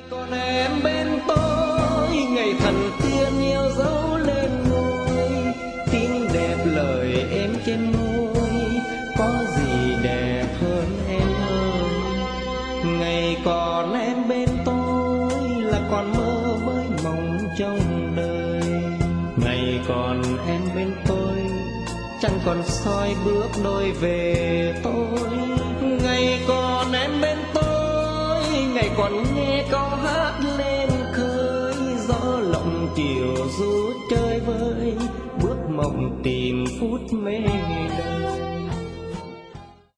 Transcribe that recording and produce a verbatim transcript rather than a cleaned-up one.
Còn em bên tôi ngày thần tiên yêu dấu lên ngôi, tiếng đẹp lời em trên môi, có gì đẹp hơn em ơi. Ngày còn em bên tôi là còn mơ với mộng trong đời, ngày còn em bên tôi chẳng còn soi bước đôi về tôi. Ngày còn em bên tôi, ngày còn nghe câu hát lên khơi, gió lộng chiều du chơi vơi, bước mộng tìm phút mê đời.